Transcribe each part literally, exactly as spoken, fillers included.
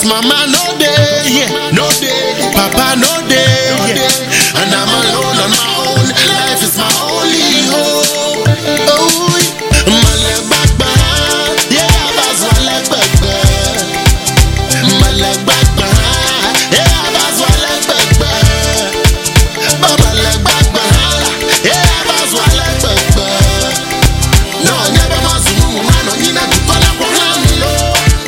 mama no day, yeah, no day. Papa no day, yeah. And I'm alone on my own. Life is my only hope. Oh, my leg back behind, yeah, that's my leg back behind. My leg back behind, yeah, that's my leg back behind. My leg back behind, yeah, that's my leg back behind. No, never must move, man, no, you not to call up around me, no.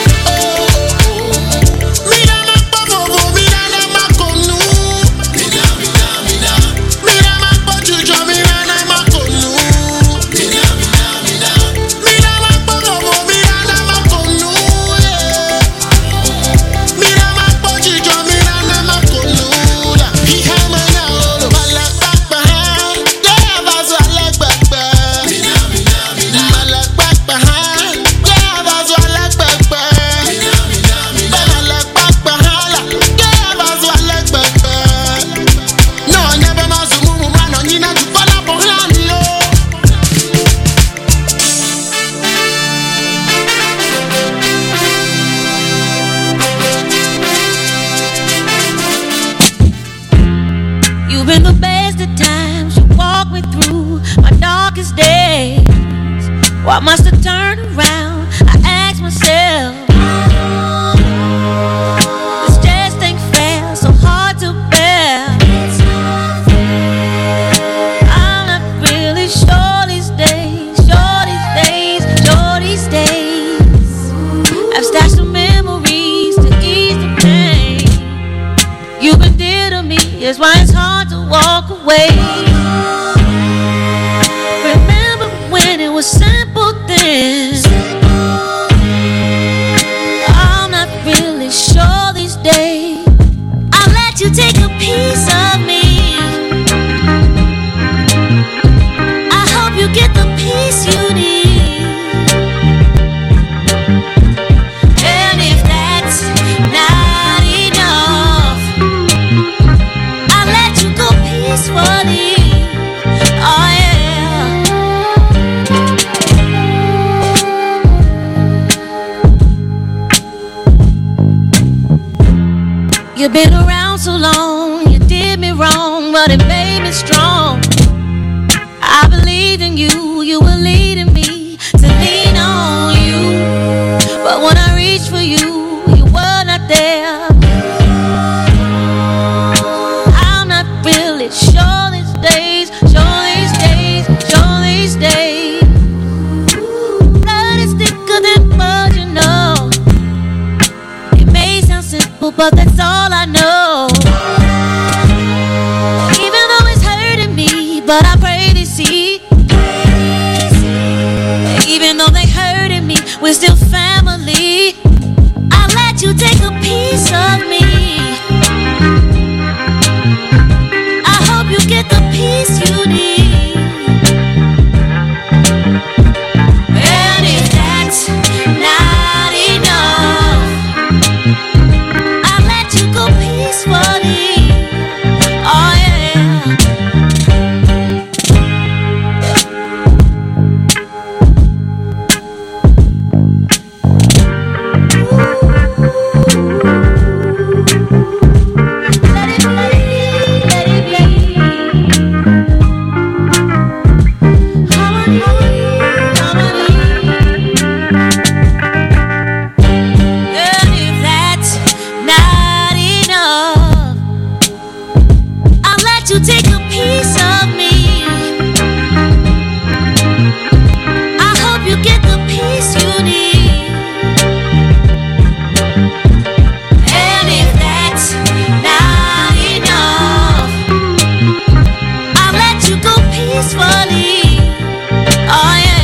Why must I turn around? I ask myself, this just ain't fair, so hard to bear. I'm not really sure these days, sure these days, sure these days. I've stashed some memories to ease the pain. You've been dear to me, it's why it's hard to walk away. Remember when it was simple things? I'm not really sure these days. I'll let you take a piece of me. I hope you get the peace you need. And if that's not enough, I'll let you go peacefully. Oh yeah. You've been around so long, you did me wrong, but it made me strong. I believed in you, you were leading me to lean on you. But when I reached for you, you were not there. I'm not really sure these days, sure these days, sure these days. Blood is thicker than mud, you know. It may sound simple, but that's all I know. Even though it's hurting me, but I pray they see. Even though they hurting me, we're still family. I'll let you take a piece of me. I hope you get the peace you need. And if that's not enough, I'll let you go peacefully. Oh yeah. Let it be, let it be. Harmony, harmony. And if that's not enough, I'll let you take a piece of me. I hope you get the peace you need. And if that's not enough, I'll let you go peacefully. Oh yeah.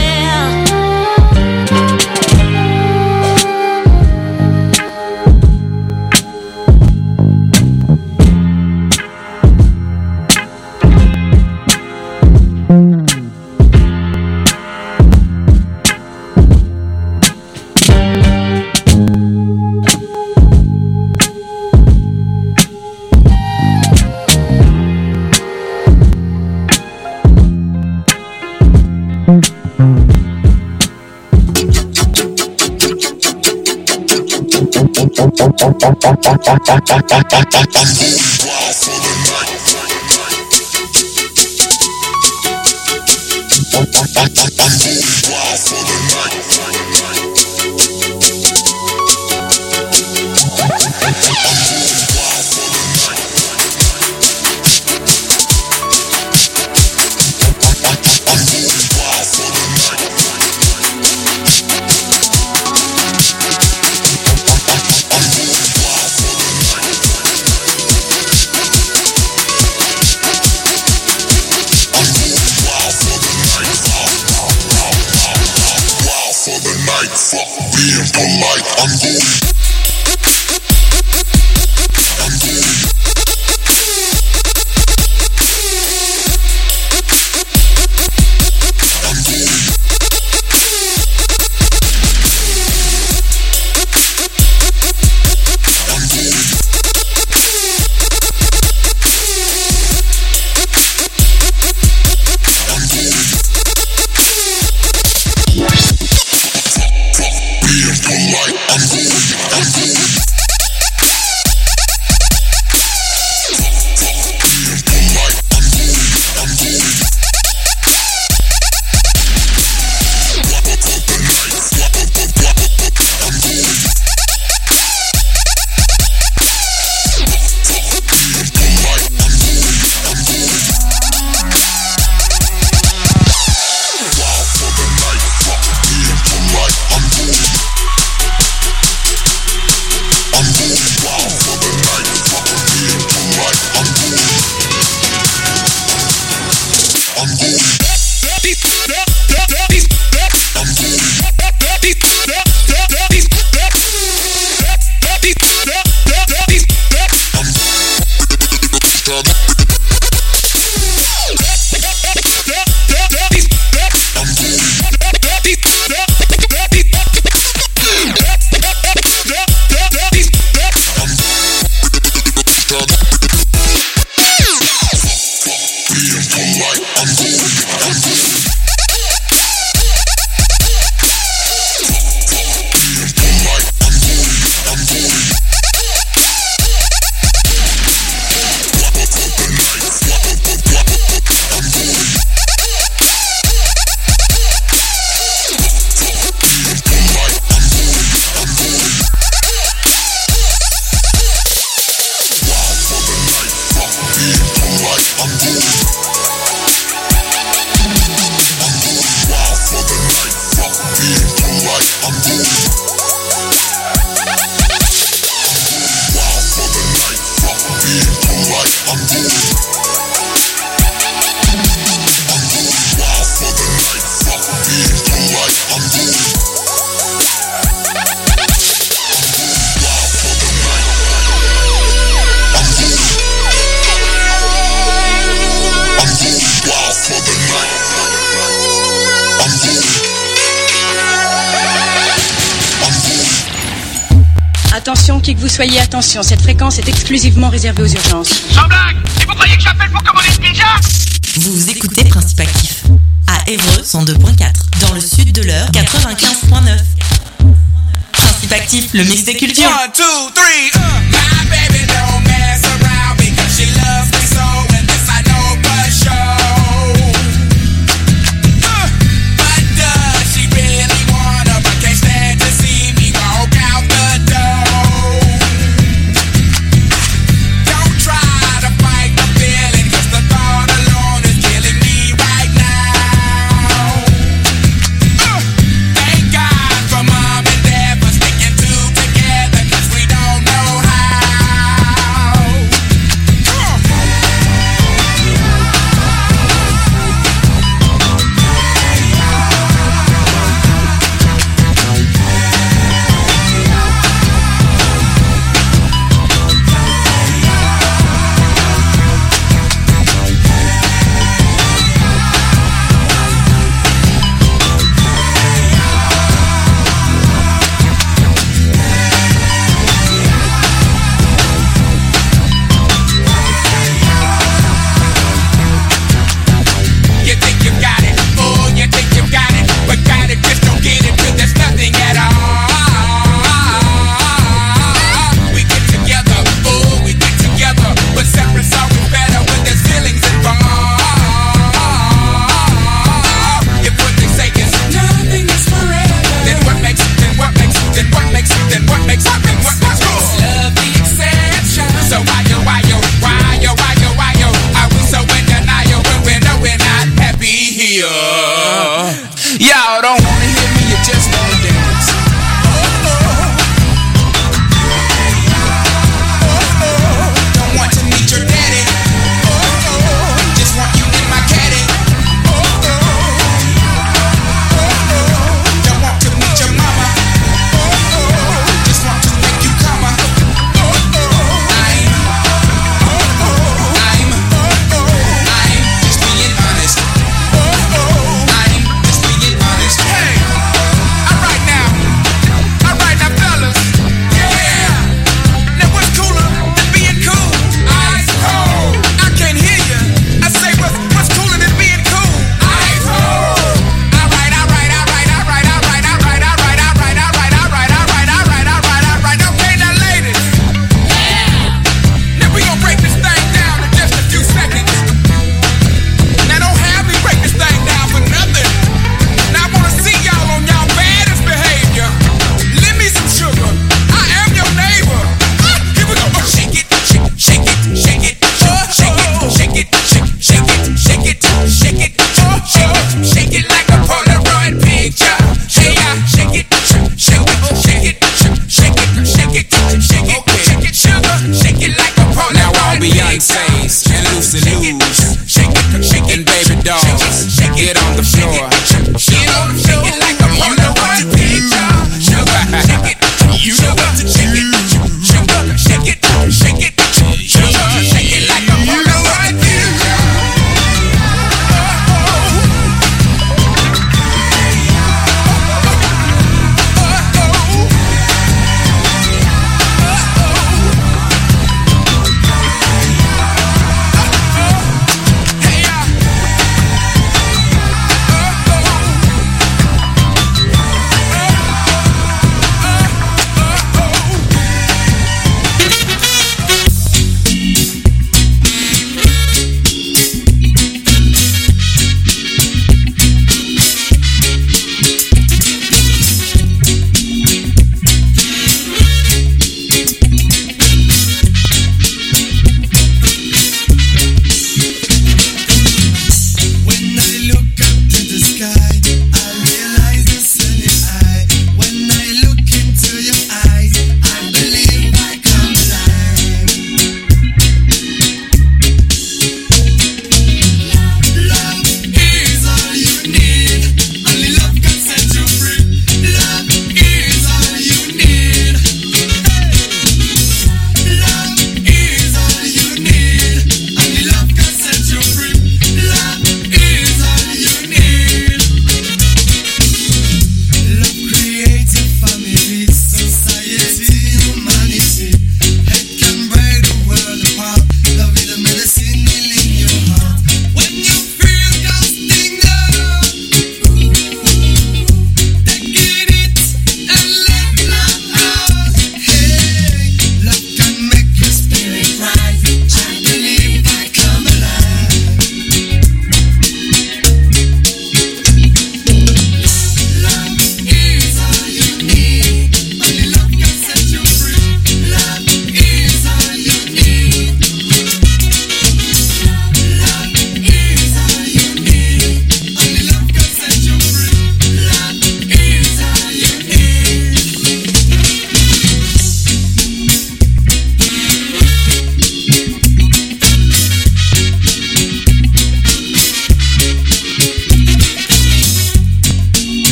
Attention, qui que vous soyez, attention, cette fréquence est exclusivement réservée aux urgences. Sans blague! Et vous croyez que j'appelle pour commander une pizza? Vous écoutez Principe Actif à Évreux cent deux virgule quatre, dans le sud de l'Eure quatre-vingt-quinze virgule neuf. Principe Actif, le mix des cultures. One, two, three, uh. My baby don't mess around because she loves me so, and this I know for sure. Uh, but does she really wanna, but can't stand to see me walk out the door? Don't try to fight the feeling, cause the thought alone is killing me right now. Uh, thank God for mom and dad for sticking two together, cause we don't know how. me up. Y'all don't wanna hear me, you just wanna dance. Don't want to meet your daddy. Just want you in my caddy. Don't want to meet your mama. Just want to make you come up. I'm, I'm, I'm just being honest. I'm just being honest. Hey, alright now, alright now, fellas. Yeah. Now what's cooler than being cool? Ice cold. I can't hear you. I say what's what's cooler than being cool? Ice cold. Alright, alright, alright, alright, alright, alright, alright, alright, alright, alright, alright, alright, alright, alright. Okay, now ladies. Now we gon' break this thing down in just a few seconds. Now don't have me break this thing down for nothing. Now I wanna see y'all on y'all baddest behavior. Lend me some sugar. I am your neighbor. Ah, here we go. Oh, shake it, shake, shake it, shake it, shake it, shake it, shake, shake it, shake it, shake it, shake it, shake it like a Polaroid picture. Hey, yeah, shake it, shake it, shake it, shake it, shake it, shake it, shake it, sugar, shake it like a Polaroid. Now all Beyonce's and Lucy Lou's, shake it, shake it, and baby dolls, get on the floor, get on the floor like a Polaroid picture. Sugar, shake it, you know what to shake it, sugar, shake it, shake it, sugar, shake it like a Polaroid picture. Hey,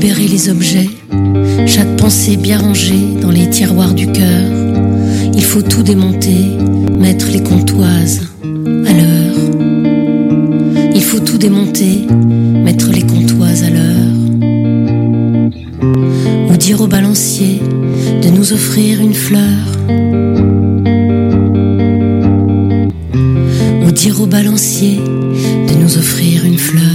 libérer les objets, chaque pensée bien rangée dans les tiroirs du cœur. Il faut tout démonter, mettre les comptoises à l'heure. Il faut tout démonter, mettre les comptoises à l'heure. Ou dire au balancier de nous offrir une fleur. Ou dire au balancier de nous offrir une fleur.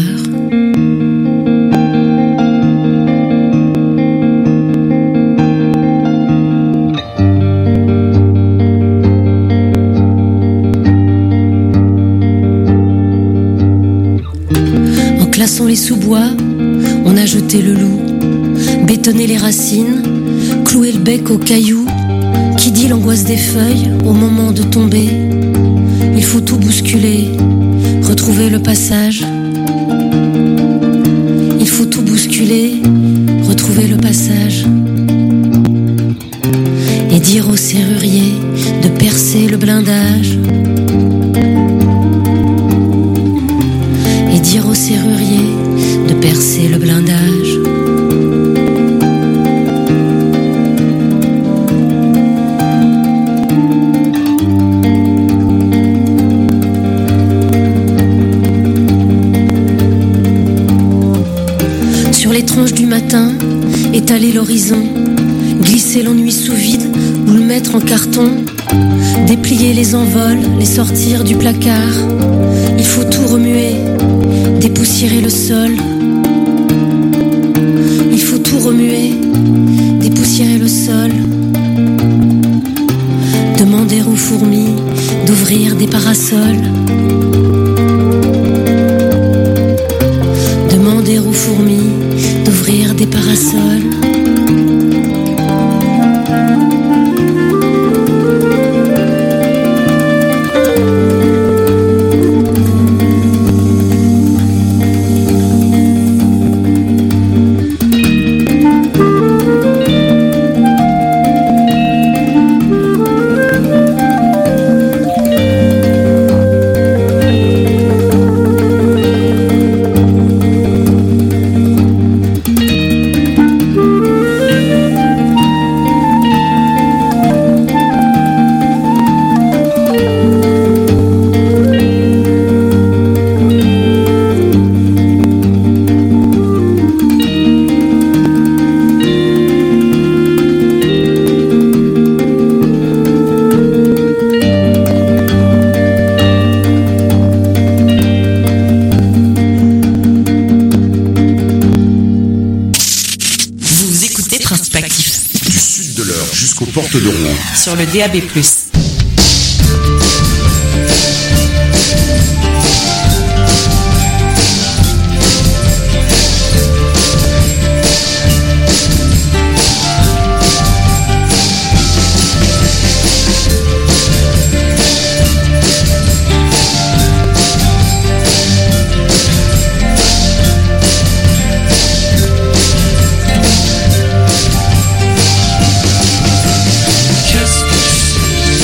Classant les sous-bois, on a jeté le loup, bétonné les racines, cloué le bec aux cailloux. Qui dit l'angoisse des feuilles au moment de tomber? Il faut tout bousculer, retrouver le passage. Il faut tout bousculer, retrouver le passage. Et dire au serrurier de percer le blindage. Et dire au serrurier de percer le blindage. Sur les tranches du matin, étaler l'horizon, glisser l'ennui sous vide ou le mettre en carton, déplier les envols, les sortir du placard. Il faut tout remuer, dépoussiérer le sol. Il faut tout remuer, dépoussiérer le sol. Demander aux fourmis d'ouvrir des parasols. Demander aux fourmis d'ouvrir des parasols. Porte de Rouen. Sur le D A B plus. Just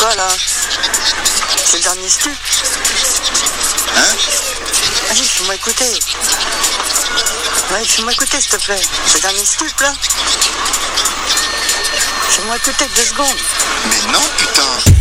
quoi là? C'est le dernier stup. Hein? Allez, fais-moi écouter. Ouais, fais-moi écouter s'il te plaît. C'est le dernier stup là. Fais-moi écouter deux secondes. Mais non, putain.